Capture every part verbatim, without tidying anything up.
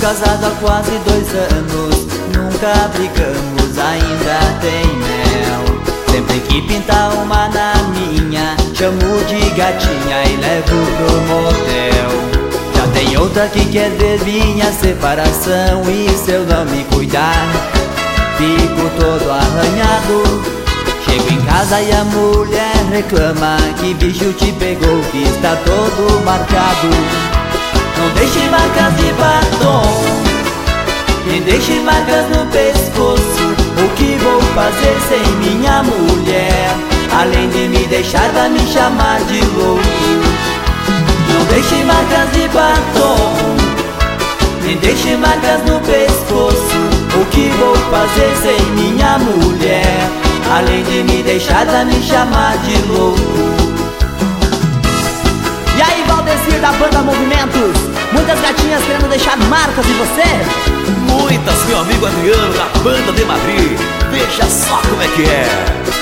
casado há quase dois anos, nunca brigamos, ainda tem mel. Sempre que pinta uma na minha, chamo de gatinha e levo pro motel. Já tem outra que quer ver minha separação, e se eu não me cuidar, fico todo arranhado. Chego em casa e a mulher reclama que bicho te pegou, que está todo marcado. Não deixe marcas de batom, nem deixe marcas no pescoço. O que vou fazer sem minha mulher? Além de me deixar, vai me chamar de louco. Não deixe marcas de batom, nem deixe marcas no pescoço. O que vou fazer sem minha mulher? Além de me deixar, vai me chamar de louco. E aí, Valdecir da banda Movimentos, muitas gatinhas querendo deixar marcas em você? Muitas, meu amigo Adriano da banda de Madrid. Veja só como é que é.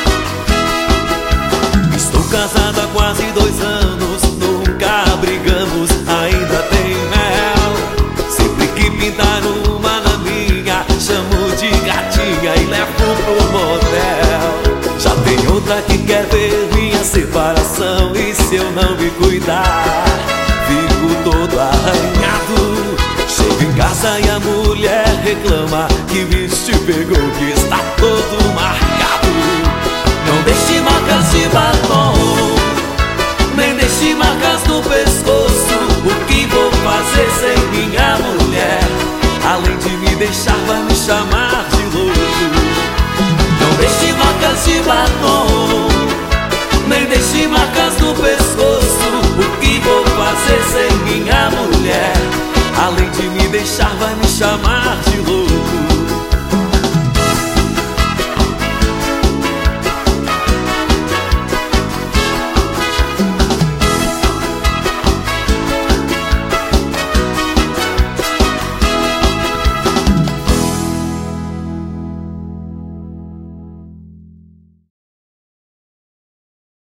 Estou casado há quase dois anos, nunca brigamos, ainda tem mel. Sempre que pintar uma na minha, chamo de gatinha e levo pro motel. Já tem outra que quer ver minha separação, e se eu não me cuidar, fico todo arranhado. Chego em casa e a mulher reclama que o bicho te pegou, que está todo marcado. Não deixe marcas de batom, nem deixe marcas no pescoço. O que vou fazer sem minha mulher? Além de me deixar, vai me chamar de louco. Não deixe marcas de batom, nem deixe marcas no pescoço. O que vou fazer sem minha mulher? Além de me deixar, vai me chamar